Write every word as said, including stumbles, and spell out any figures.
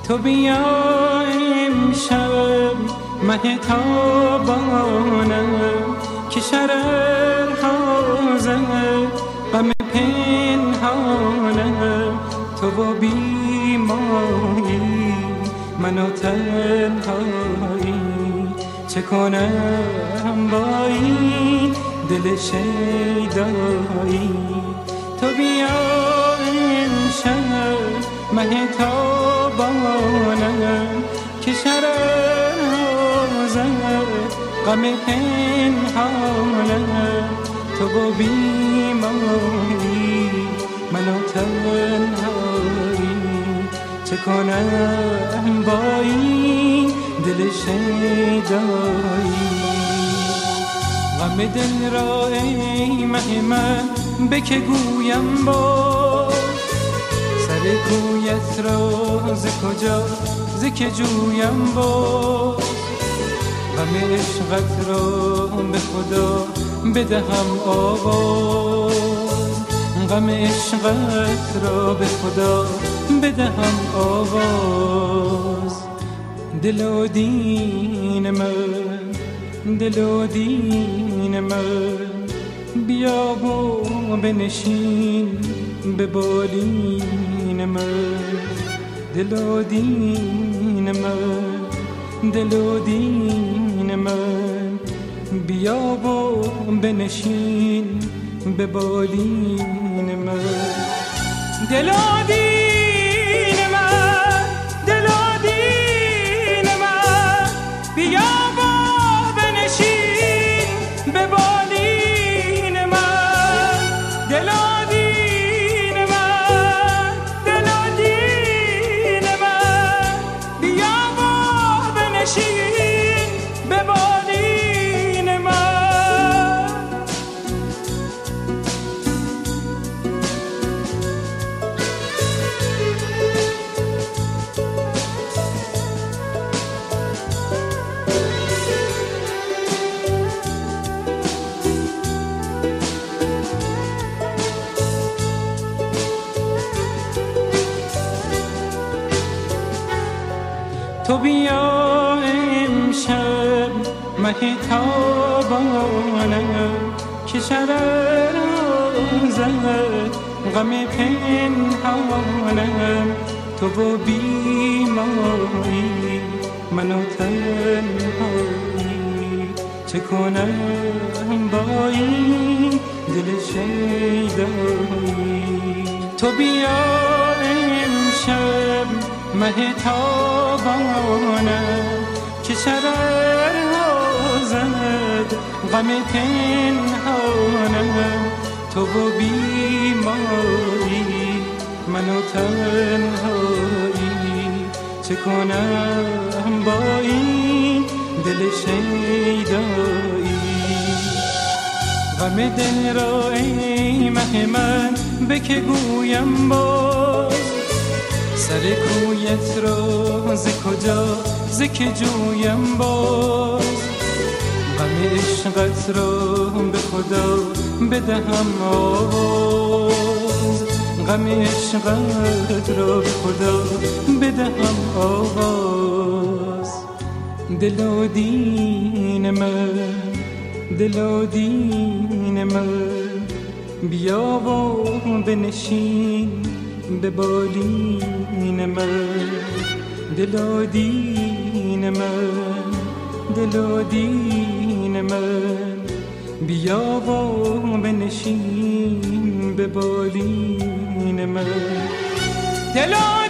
تو بیا امشب مهتابانم که شررها زد غم پنهانم. تو و بیمایی من و تنهایی چه کنم با این دل شیدایی. تو بیا امشب مهتابانم که شررها زد غم پنهانم. تو و بیمایی من و تنهایی چه کنم با این دل شیدایی. غم دل را ای مه من به که گویم با سر کویت را ز کجا ز که جویم با. غم عشقت را به خدا بدهم آواز. غم عشقت را به خدا بدهم آواز. دل و دین من دل و دین من بیا و بنشین به بالین من. دل و دین من دل و دین من بیا و بنشین به بالین من. دل و دین من دل و دین من بیا و بنشین به بالین من. دل و دین من دل و دین من بیا و بنشین به بالین من. تو بیا امشب مهتابانم که شررها زد غم پنهانم. تو و بیمایی من و تنهایی چه کنم با این دل شیدایی. تو بیا امشب مهتابانم که شررها زد غم پنهانم. تو و بیماری من و تنهایی چه کنم با این دل شیدایی. غم دل را ای مه من به که گویم باز سر کویت را ز کجا ز که جویم باز. غم عشقت را به خدا بدهم آواز. غم عشقت را به خدا بدهم آواز. دل و دین من دل و دین من بیا و بنشین به بالین من. دل و دین من دل و دین من بیا و بنشین به بالین من. دل و